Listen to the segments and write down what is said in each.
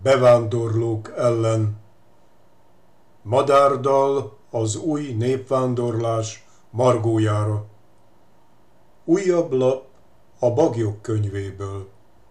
bevándorlók ellen. Madárdal az új népvándorlás margójára. Újabb lap a Baglyok könyvéből.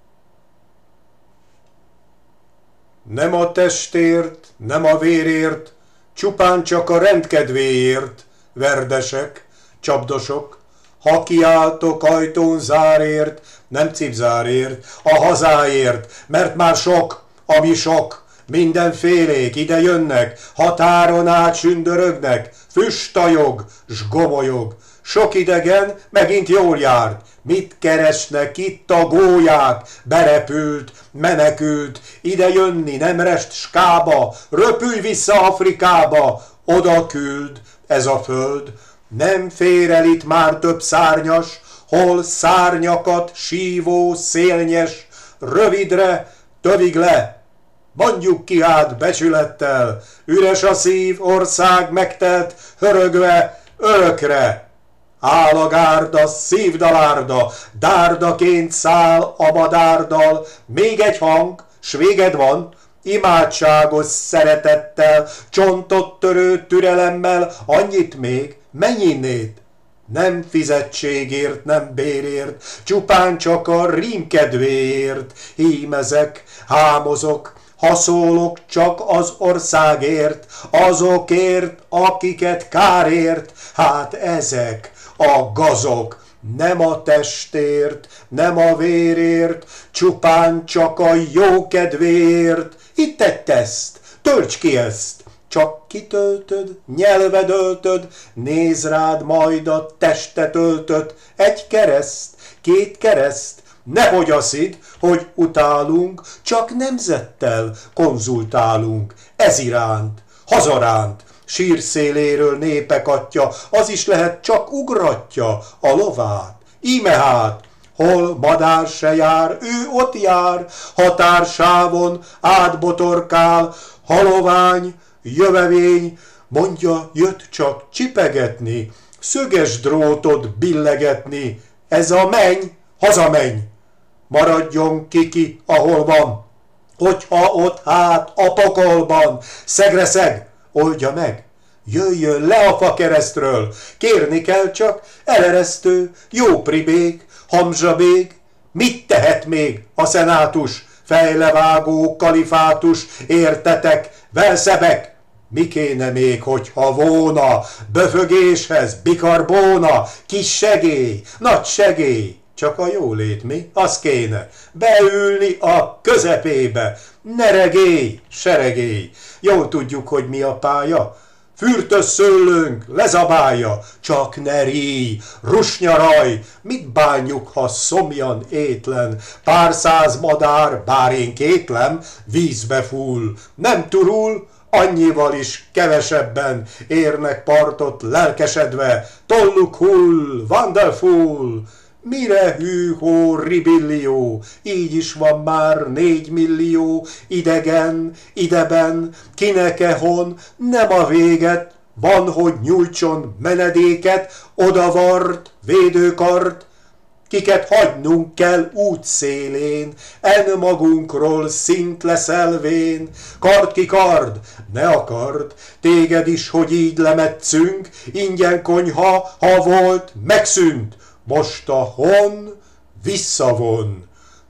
Nem a testért, nem a vérért, csupán csak a rendkedvéért, verdesek, csapdosok, ha kiálltok ajtón zárért, nem cipzárért, a hazáért, mert már sok, ami sok, mindenfélék ide jönnek, határon át sündörögnek, füstajog, s gomolyog, sok idegen megint jól járt, mit keresnek itt a gólyák, berepült, menekült, ide jönni nem rest skába, röpülj vissza Afrikába, oda küld ez a föld, nem fér el itt már több szárnyas, hol szárnyakat sívó szélnyes, rövidre, tövig le. Mondjuk ki hát becsülettel, üres a szív, ország megtelt, hörögve örökre. Áll a gárda, szívdalárda, dárdaként száll a madárdal, még egy hang, s véged van, imádságos szeretettel, csontot törő türelemmel, annyit még, mennyinnét? Nem fizetségért, nem bérért, csupán csak a rímkedvéért hímezek, hámozok, haszólok csak az országért, azokért, akiket kárért, hát ezek a gazok, nem a testért, nem a vérért, csupán csak a jókedvéért. Itt egy teszt, tölts ki ezt, csak kitöltöd, nyelved öltöd, néz rád majd a testet öltöd, egy kereszt, két kereszt, nehogy azt hidd, hogy utálunk, csak nemzettel konzultálunk, ez iránt, hazaránt, sírszéléről népek atya, az is lehet csak ugratja a lovát. Íme hát, hol madár se jár, ő ott jár, határsávon átbotorkál, halovány, jövevény, mondja, jött csak csipegetni, szöges drótot billegetni, ez a menny, hazamenj, maradjon kiki, ahol van, hogyha ott hát a pokolban, szegre szeg, oldja meg, jöjjön le a fakeresztről, kérni kell csak eleresztő, jó pribék, hamzsabég, mit tehet még a szenátus, fejlevágó kalifátus, értetek, velszebek, mi kéne még, hogyha volna, böfögéshez, bikarbóna, kis segély, nagy segély, csak a jólét mi, az kéne, beülni a közepébe, ne regély, seregély, jól tudjuk, hogy mi a pálya, fürtös szőlőnk lezabálja, csak ne ríj, rusnyaraj, mit bánjuk, ha szomjan étlen, pár száz madár, bár én kétlem, vízbe full, nem turul, annyival is kevesebben érnek partot lelkesedve, tolluk hull, wonderful, mire hű-hó ribillió, így is van már 4 millió, idegen, ideben, kinek-e-hon, nem a véget, van, hogy nyújtson menedéket, odavart, védőkart, kiket hagynunk kell útszélén, en magunkról szint leszelvén, kard ki kard, ne akard, téged is, hogy így lemetszünk, ingyen konyha, ha volt, megszűnt, most a hon visszavon,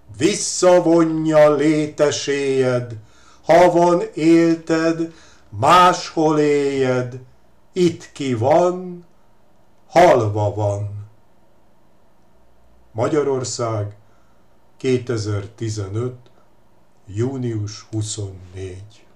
visszavonja léteséjed, ha van élted, máshol éljed, itt ki van, halva van. Magyarország, 2015. június 24.